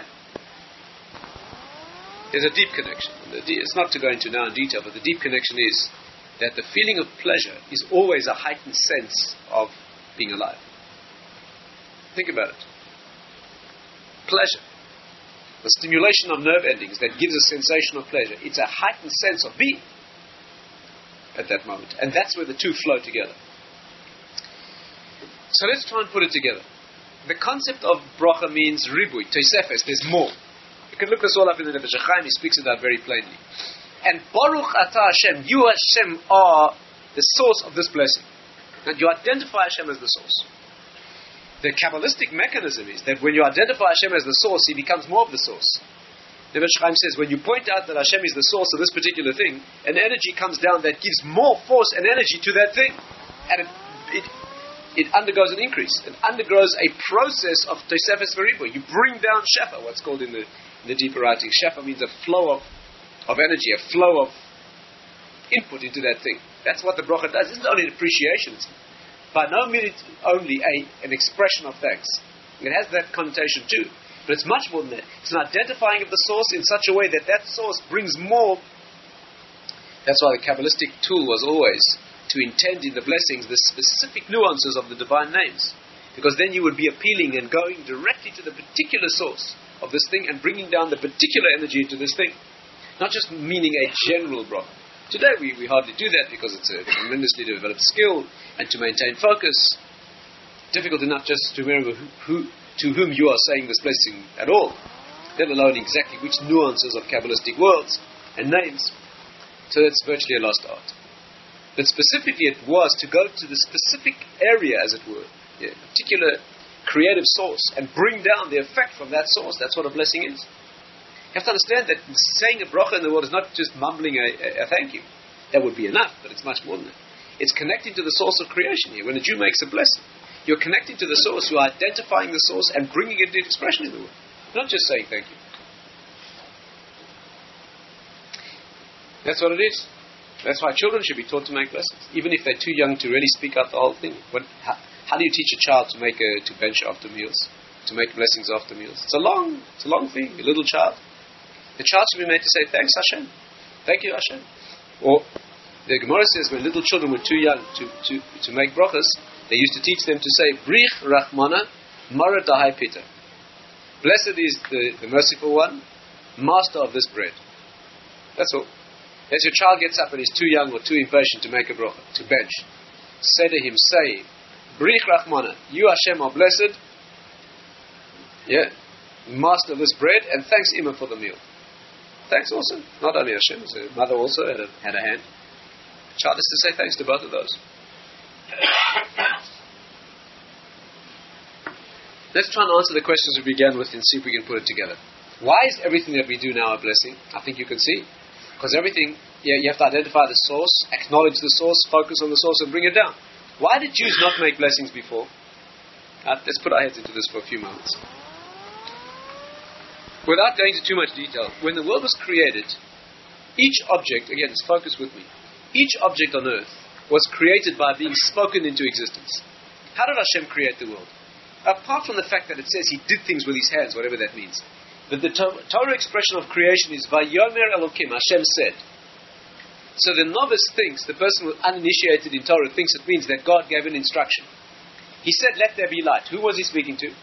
There's a deep connection. It's not to go into now in detail, but the deep connection is that the feeling of pleasure is always a heightened sense of being alive. Think about it. Pleasure. The stimulation of nerve endings that gives a sensation of pleasure. It's a heightened sense of being at that moment. And that's where the two flow together. So let's try and put it together. The concept of bracha means ribui, tosefes, there's more. You can look this all up in the Nefesh HaChaim, he speaks of that very plainly. And Baruch Atah Hashem, you Hashem are the source of this blessing. And you identify Hashem as the source. The Kabbalistic mechanism is that when you identify Hashem as the source, He becomes more of the source. The Nefesh HaChaim says, when you point out that Hashem is the source of this particular thing, an energy comes down that gives more force and energy to that thing. And it undergoes an increase. It undergoes a process of Tosefes Veribo. You bring down Shefa, what's called in the deeper writing. Shefa means a flow of energy, a flow of input into that thing. That's what the bracha does. It's not only an appreciation. It's by no means only an expression of thanks. It has that connotation too. But it's much more than that. It's an identifying of the source in such a way that that source brings more. That's why the Kabbalistic tool was always to intend in the blessings the specific nuances of the divine names. Because then you would be appealing and going directly to the particular source of this thing and bringing down the particular energy into this thing. Not just meaning a general bracha. Today we hardly do that because it's a tremendously developed skill, and to maintain focus, difficult enough just to remember to whom you are saying this blessing at all, let alone exactly which nuances of Kabbalistic words and names. So that's virtually a lost art. But specifically it was to go to the specific area, as it were, a particular creative source, and bring down the effect from that source. That's what a blessing is. You have to understand that saying a bracha in the world is not just mumbling a thank you. That would be enough, but it's much more than that. It's connecting to the source of creation here. When a Jew makes a blessing, you're connecting to the source, you're identifying the source and bringing it into expression in the world. Not just saying thank you. That's what it is. That's why children should be taught to make blessings, even if they're too young to really speak out the whole thing. How do you teach a child to bench after meals, to make blessings after meals? It's a long thing. A little child. The child should be made to say, thanks Hashem. Thank you Hashem. Or the Gemara says when little children were too young to make brachas, they used to teach them to say, Brich Rachmana Mara Dahai Pita. Blessed is the merciful one, master of this bread. That's all. As your child gets up and is too young or too impatient to make a bracha, to bench, say to him, say, Brich Rachmana, you Hashem are blessed, master of this bread, and thanks Ima for the meal. Thanks also, not only Hashem, so mother also had a hand. The child is to say thanks to both of those. Let's try and answer the questions we began with and see if we can put it together. Why is everything that we do now a blessing? I think you can see. Because everything, you have to identify the source, acknowledge the source, focus on the source and bring it down. Why did Jews not make blessings before? Let's put our heads into this for a few moments. Without going into too much detail, when the world was created, each object, again, just focus with me, each object on earth was created by being spoken into existence. How did Hashem create the world? Apart from the fact that it says He did things with His hands, whatever that means. But the Torah expression of creation is Vayomer Elokim, Hashem said. So the novice thinks, the person uninitiated in Torah thinks it means that God gave an instruction. He said, let there be light. Who was He speaking to?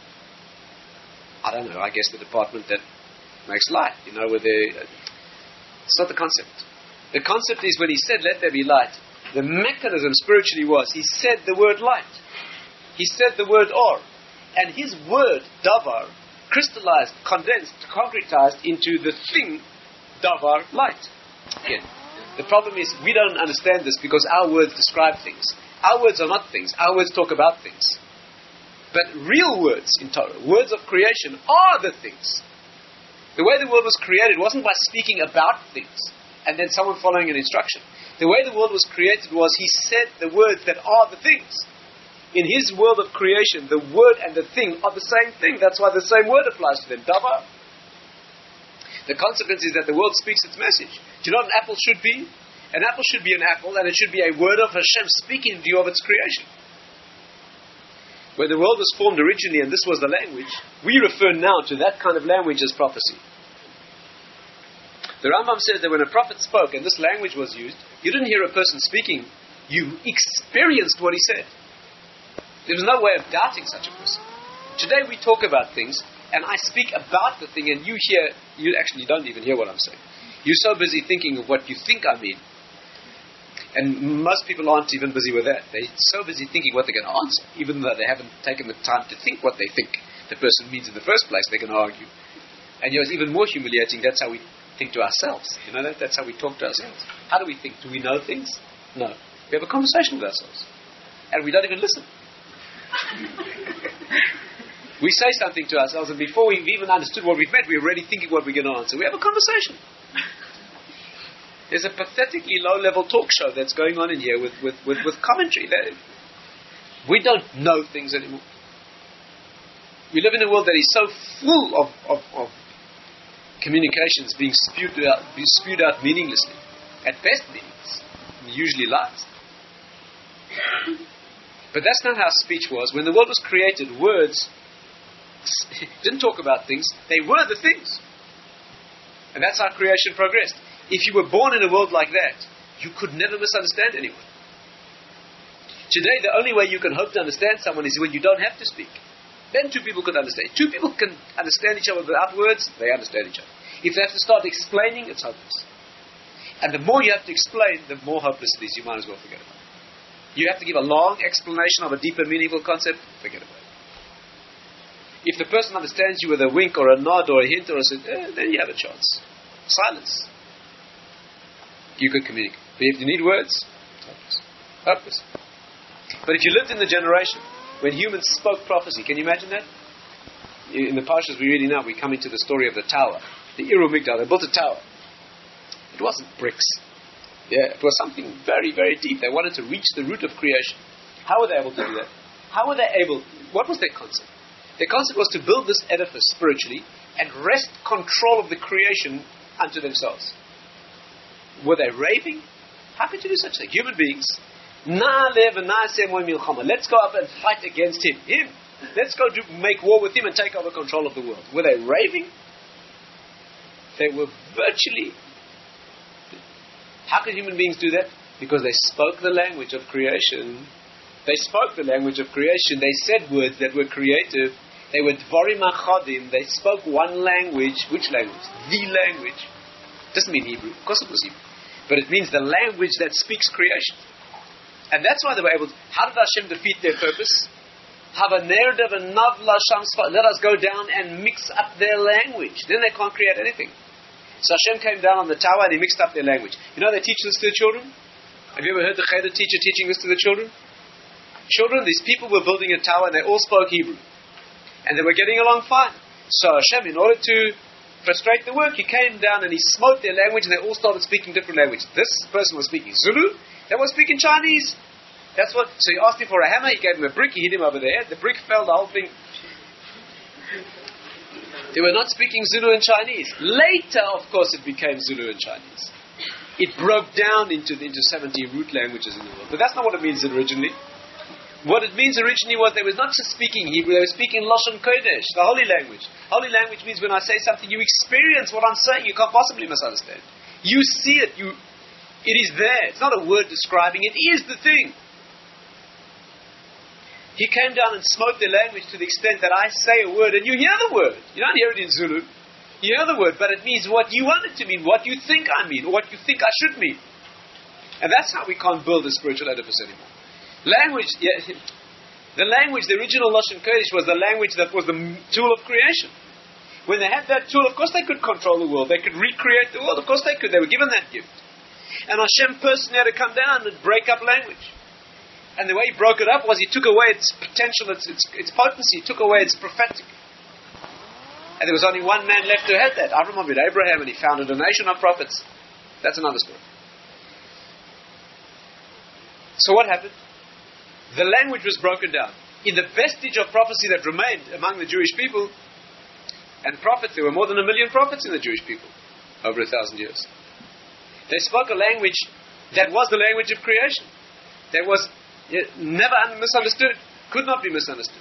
I don't know, I guess the department that makes light, it's not the concept. The concept is when He said, let there be light, the mechanism spiritually was, He said the word light. He said the word or. And His word, davar, crystallized, condensed, concretized into the thing, davar, light. Again, the problem is we don't understand this because our words describe things. Our words are not things. Our words talk about things. But real words in Torah, words of creation, are the things. The way the world was created wasn't by speaking about things and then someone following an instruction. The way the world was created was He said the words that are the things. In His world of creation, the word and the thing are the same thing. That's why the same word applies to them. Davar. The consequence is that the world speaks its message. Do you know what an apple should be? An apple should be an apple, and it should be a word of Hashem speaking to you of its creation. When the world was formed originally, and this was the language, we refer now to that kind of language as prophecy. The Rambam says that when a prophet spoke and this language was used, you didn't hear a person speaking, you experienced what he said. There was no way of doubting such a person. Today we talk about things, and I speak about the thing, and you actually don't even hear what I'm saying. You're so busy thinking of what you think I mean. And most people aren't even busy with that. They're so busy thinking what they're going to answer, even though they haven't taken the time to think what they think the person means in the first place. They're going to argue. And it's even more humiliating. That's how we think to ourselves. You know that? That's how we talk to ourselves. How do we think? Do we know things? No. We have a conversation with ourselves. And we don't even listen. We say something to ourselves, and before we've even understood what we've meant, we're already thinking what we're going to answer. We have a conversation. There's a pathetically low-level talk show that's going on in here with commentary. We don't know things anymore. We live in a world that is so full of communications being spewed out meaninglessly. At best meaningless. Usually lies. But that's not how speech was. When the world was created, words didn't talk about things. They were the things. And that's how creation progressed. If you were born in a world like that, you could never misunderstand anyone. Today, the only way you can hope to understand someone is when you don't have to speak. Then two people could understand. Two people can understand each other without words, they understand each other. If they have to start explaining, it's hopeless. And the more you have to explain, the more hopeless it is. You might as well forget about it. You have to give a long explanation of a deeper, meaningful concept, forget about it. If the person understands you with a wink or a nod or a hint or then you have a chance. Silence. You could communicate. But if you need words, hopeless. But if you lived in the generation when humans spoke prophecy, can you imagine that? In the parshas we're reading now, we come into the story of the tower, the Iru Migdal. They built a tower. It wasn't bricks. It was something very, very deep. They wanted to reach the root of creation. How were they able to do that? What was their concept? Their concept was to build this edifice spiritually and wrest control of the creation unto themselves. Were they raving? How could you do such a thing? Human beings. Let's go up and fight against him. Let's go make war with him and take over control of the world. Were they raving? They were virtually... How could human beings do that? Because they spoke the language of creation. They spoke the language of creation. They said words that were creative. They were dvarim achadim. They spoke one language. Which language? The language. Doesn't mean Hebrew. Of course it was Hebrew. But it means the language that speaks creation. And that's why they were able to... How did Hashem defeat their purpose? Let us go down and mix up their language. Then they can't create anything. So Hashem came down on the tower and He mixed up their language. You know they teach this to the children? Have you ever heard the Cheder teacher teaching this to the children? Children, these people were building a tower and they all spoke Hebrew. And they were getting along fine. So Hashem, in order to frustrate the work, He came down and He smote their language and they all started speaking different languages. This person was speaking Zulu, that was speaking Chinese. So He asked him for a hammer, He gave him a brick, He hit him over the head, the brick fell, the whole thing. They were not speaking Zulu and Chinese. Later, of course, it became Zulu and Chinese. It broke down into 70 root languages in the world. But that's not what it means originally. What it means originally was they were not just speaking Hebrew, they were speaking Lashon Kodesh, the holy language. Holy language means when I say something, you experience what I'm saying, you can't possibly misunderstand. You see it, it is there. It's not a word describing it, is the thing. He came down and smote their language to the extent that I say a word and you hear the word. You don't hear it in Zulu. You hear the word, but it means what you want it to mean, what you think I mean, or what you think I should mean. And that's how we can't build a spiritual edifice anymore. Language, the language, the original Lashon Kodesh was the language that was the tool of creation. When they had that tool, of course they could control the world. They could recreate the world. Of course they could. They were given that gift. And Hashem personally had to come down and break up language. And the way He broke it up was He took away its potential, its potency. He took away its prophetic. And there was only one man left who had that. Avraham, and he founded a nation of prophets. That's another story. So what happened? The language was broken down. In the vestige of prophecy that remained among the Jewish people, and prophets, there were more than 1 million prophets in the Jewish people over 1,000 years. They spoke a language that was the language of creation. That was never misunderstood, could not be misunderstood.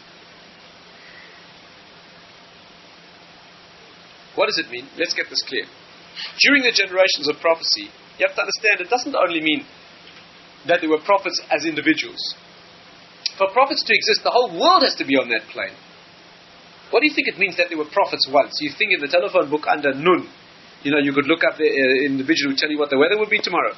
What does it mean? Let's get this clear. During the generations of prophecy, you have to understand it doesn't only mean that there were prophets as individuals. For prophets to exist, the whole world has to be on that plane. What do you think it means that there were prophets once? You think in the telephone book under Nun, you could look up the individual who tell you what the weather will be tomorrow.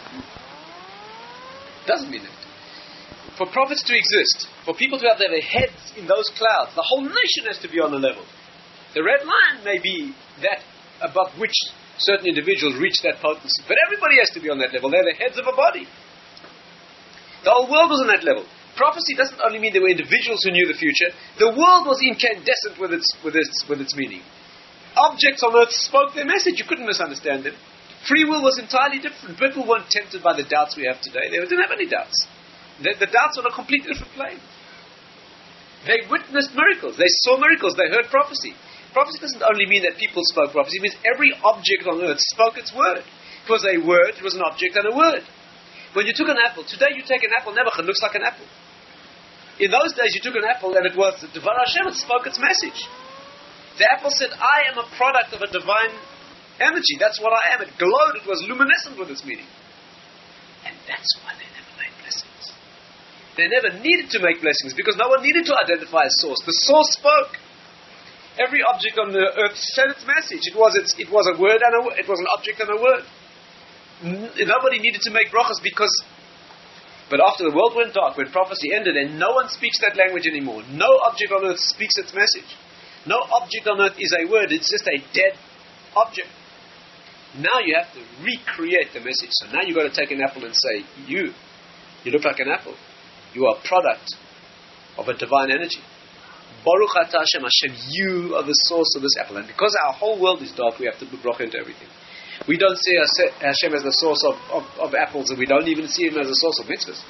Doesn't mean that. For prophets to exist, for people to have their heads in those clouds, the whole nation has to be on the level. The red line may be that above which certain individuals reach that potency, but everybody has to be on that level. They're the heads of a body. The whole world was on that level. Prophecy doesn't only mean there were individuals who knew the future. The world was incandescent with its meaning. Objects on earth spoke their message. You couldn't misunderstand them. Free will was entirely different. People weren't tempted by the doubts we have today. They didn't have any doubts. The doubts on a completely different plane. They witnessed miracles. They saw miracles. They heard prophecy. Prophecy doesn't only mean that people spoke prophecy. It means every object on earth spoke its word. It was a word, it was an object and a word. When you took an apple, today you take an apple, Nebuchadnezzar looks like an apple. In those days you took an apple and it was the Devar Hashem, it spoke its message. The apple said, I am a product of a divine energy. That's what I am. It glowed, it was luminescent with its meaning. And that's why they never made blessings. They never needed to make blessings because no one needed to identify a source. The source spoke. Every object on the earth said its message. It was a word and it was an object and a word. Nobody needed to make brachas because. But after the world went dark, when prophecy ended, and no one speaks that language anymore. No object on earth speaks its message. No object on earth is a word. It's just a dead object. Now you have to recreate the message. So now you've got to take an apple and say, you look like an apple. You are a product of a divine energy. Baruch atah Hashem, Hashem, you are the source of this apple. And because our whole world is dark, we have to put bracha into everything. We don't see Hashem as the source of apples, and we don't even see Him as the source of mitzvahs.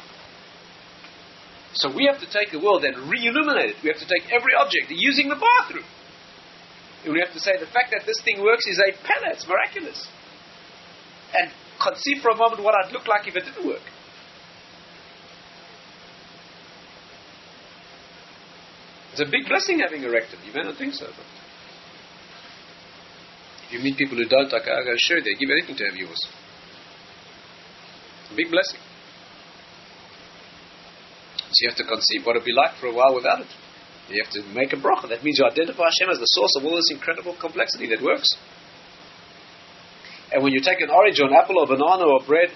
So we have to take the world and re-illuminate it. We have to take every object, using the bathroom. And we have to say the fact that this thing works is a pella, it's miraculous. And conceive for a moment what I'd look like if it didn't work. It's a big blessing having a rectum. You may not think so, but if you meet people who don't, I go, sure, they give anything to have yours. A big blessing. So you have to conceive what it'd be like for a while without it. You have to make a bracha. That means you identify Hashem as the source of all this incredible complexity that works. And when you take an orange or an apple or banana or bread,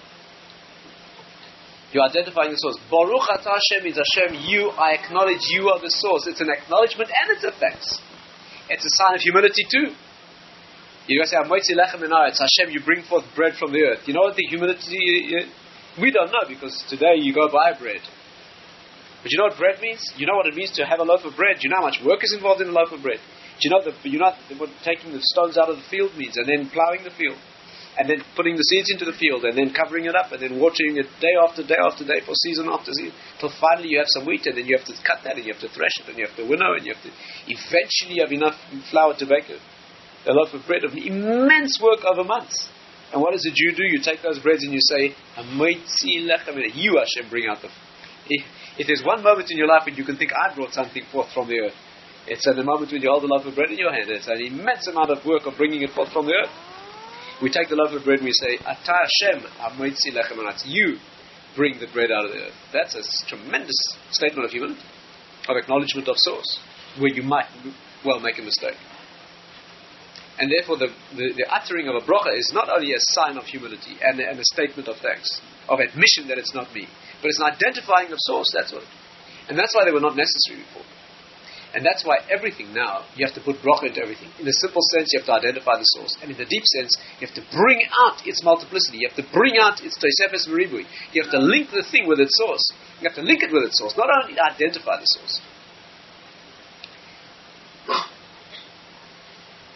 you're identifying the source. Baruch atah Hashem means Hashem, I acknowledge you are the source. It's an acknowledgement and it's a thanks. It's a sign of humility too. You guys say, Moitzi lechem min haaretz. Hashem, you bring forth bread from the earth. You know what the humility is? We don't know because today you go buy bread. But you know what bread means? You know what it means to have a loaf of bread. You know how much work is involved in a loaf of bread. Do you know what taking the stones out of the field means, and then plowing the field, and then putting the seeds into the field, and then covering it up, and then watering it day after day after day for season after season, till finally you have some wheat, and then you have to cut that, and you have to thresh it, and you have to winnow, and you have to eventually have enough flour to bake a loaf of bread of immense work over months. And what does a Jew do? You take those breads and you say, you Hashem bring out the. If there's one moment in your life when you can think, I brought something forth from the earth, it's at the moment when you hold a loaf of bread in your hand. It's an immense amount of work of bringing it forth from the earth. We take the loaf of bread and we say, Atah Hashem, amoitzi lechem anatz. You bring the bread out of the earth. That's a tremendous statement of humility, of acknowledgement of source, where you might well make a mistake. And therefore the uttering of a bracha is not only a sign of humility and a statement of thanks, of admission that it's not me, but it's an identifying of source, that's what. And that's why they were not necessary before. And that's why everything now, you have to put bracha into everything. In the simple sense, you have to identify the source. And in the deep sense, you have to bring out its multiplicity. You have to bring out its tosefes meribui. You have to link the thing with its source. You have to link it with its source, not only identify the source.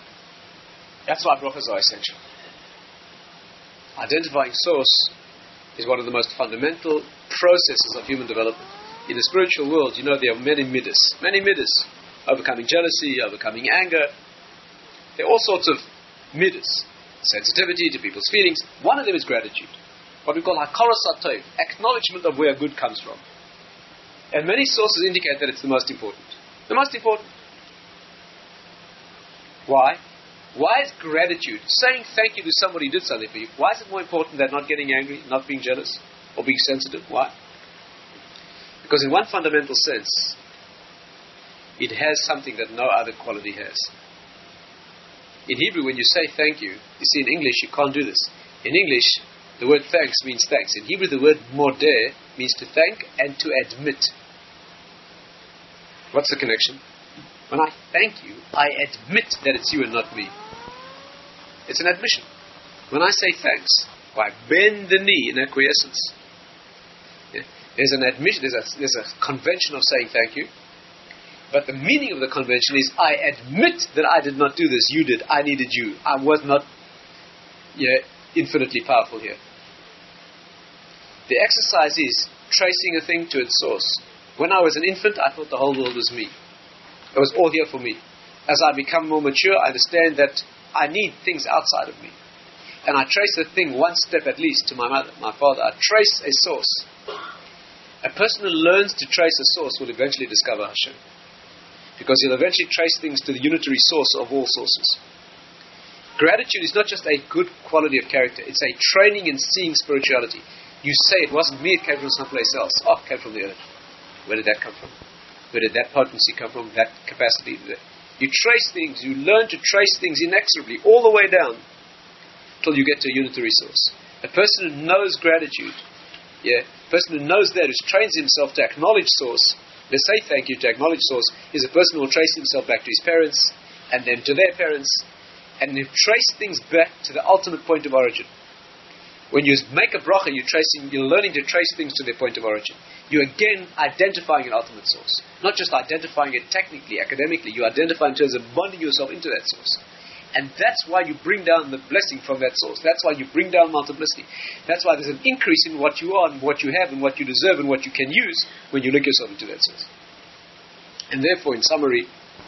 That's why brachas are essential. Identifying source is one of the most fundamental processes of human development. In the spiritual world, you know, there are many midas. Many midas. Overcoming jealousy, overcoming anger. There are all sorts of midas. Sensitivity to people's feelings. One of them is gratitude. What we call hakaras hatov, acknowledgement of where good comes from. And many sources indicate that it's the most important. The most important. Why? Why is gratitude, saying thank you to somebody who did something for you, why is it more important than not getting angry, not being jealous, or being sensitive? Why? Because in one fundamental sense, it has something that no other quality has. In Hebrew, when you say thank you, you see in English you can't do this. In English, the word thanks means thanks. In Hebrew, the word modeh means to thank and to admit. What's the connection? When I thank you, I admit that it's you and not me. It's an admission. When I say thanks, I bend the knee in acquiescence. Yeah. There's an admission, there's a convention of saying thank you. But the meaning of the convention is, I admit that I did not do this, you did, I needed you. I was not infinitely powerful here. The exercise is tracing a thing to its source. When I was an infant, I thought the whole world was me. It was all here for me. As I become more mature, I understand that I need things outside of me. And I trace the thing one step at least to my mother, my father. I trace a source. A person who learns to trace a source will eventually discover Hashem. Because he'll eventually trace things to the unitary source of all sources. Gratitude is not just a good quality of character, it's a training in seeing spirituality. You say, it wasn't me, it came from someplace else. Oh, it came from the earth. Where did that come from? Where did that potency come from? That capacity? You trace things, you learn to trace things inexorably, all the way down, till you get to a unitary source. A person who knows gratitude, a person who knows that, who trains himself to acknowledge source, to say thank you, to acknowledge source, is a person who will trace himself back to his parents, and then to their parents, and you trace things back to the ultimate point of origin. When you make a bracha, you're learning to trace things to their point of origin. You're again identifying an ultimate source. Not just identifying it technically, academically, you identify in terms of bonding yourself into that source. And that's why you bring down the blessing from that source. That's why you bring down multiplicity. That's why there's an increase in what you are and what you have and what you deserve and what you can use when you link yourself into that source. And therefore, in summary,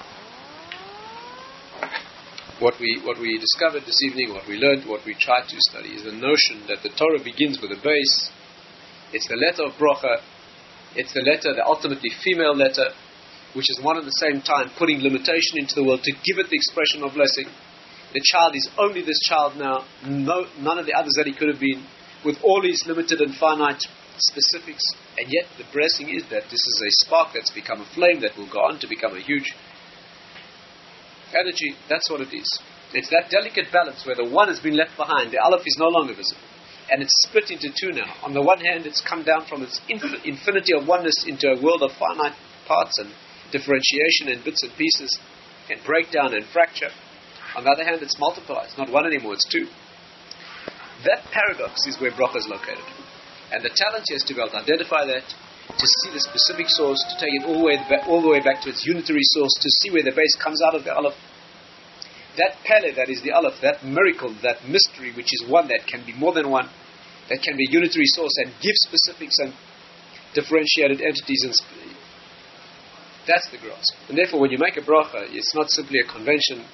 what we discovered this evening, what we learned, what we tried to study is the notion that the Torah begins with a base. It's the letter of bracha. It's the letter, the ultimately female letter, which is one at the same time putting limitation into the world to give it the expression of blessing. The child is only this child now, none of the others that he could have been, with all his limited and finite specifics, and yet the blessing is that this is a spark that's become a flame that will go on to become a huge energy. That's what it is. It's that delicate balance where the one has been left behind, the aleph is no longer visible, and it's split into two now. On the one hand, it's come down from its infinity of oneness into a world of finite parts and differentiation and bits and pieces and breakdown and fracture. On the other hand, it's multiplied. It's not one anymore, it's two. That paradox is where bracha is located. And the talent is to be able to identify that, to see the specific source, to take it all the way back to its unitary source, to see where the base comes out of the aleph. That pele, that is the aleph, that miracle, that mystery, which is one that can be more than one, that can be a unitary source and give specifics and differentiated entities. And that's the grasp. And therefore, when you make a bracha, it's not simply a convention.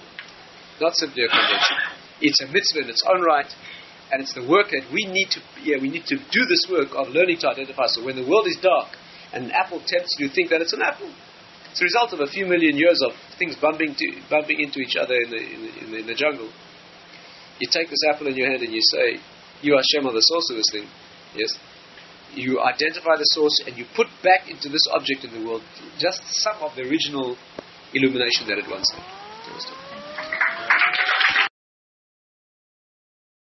It's a mitzvah in its own right, and it's the work that we need to do this work of learning to identify. So when the world is dark and an apple tempts you to think that it's an apple, it's a result of a few million years of things bumping into each other in the jungle. You take this apple in your hand and you say, "You Hashem are the source of this thing." Yes. You identify the source and you put back into this object in the world just some of the original illumination that it once had.